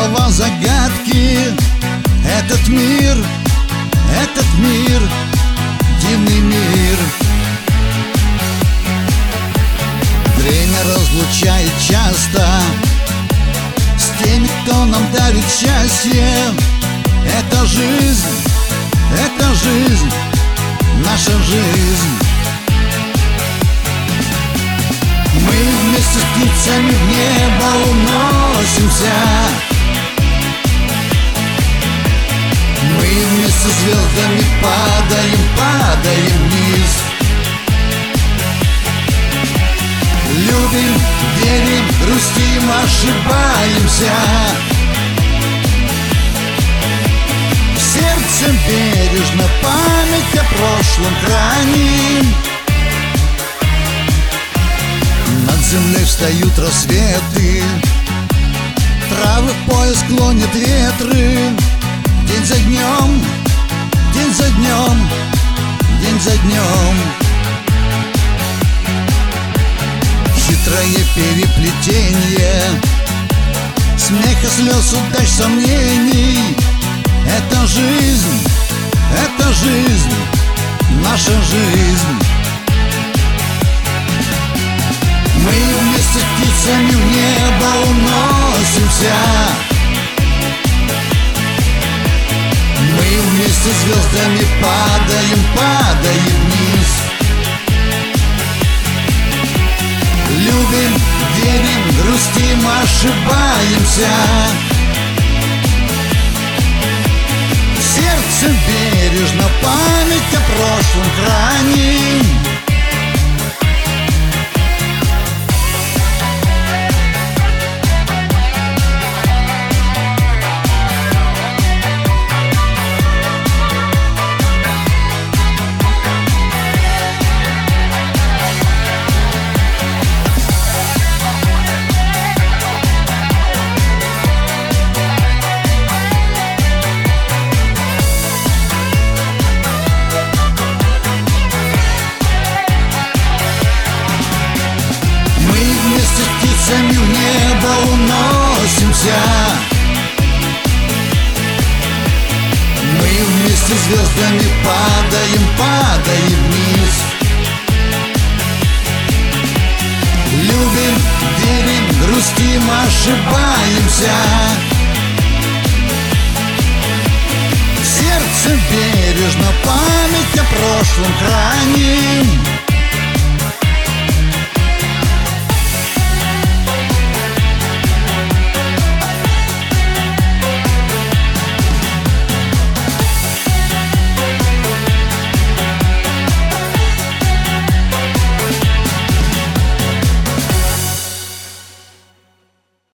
слова загадки. Этот мир, дивный мир. Время разлучает часто с теми, кто нам дарит счастье. Это жизнь, наша жизнь. Мы вместе с птицами в небо уносимся. Мы вместе с звездами падаем вниз. Любим, верим, грустим, ошибаемся. Сердцем бережно память о прошлом храним. Над землей встают рассветы, травы в пояс клонят ветры. День за днем, день за днем, день за днем. Хитрое переплетение смеха, слез, удач, сомнений. Это жизнь, наша жизнь. Мы вместе с птицами в небо уносимся. Мы вместе с звездами падаем вниз. Любим, верим, грустим, ошибаемся. Сердцем бережно память о прошлом храним. В небо уносимся. Мы вместе с звездами падаем вниз. Любим, верим, грустим, ошибаемся. Сердцем бережно память о прошлом храним.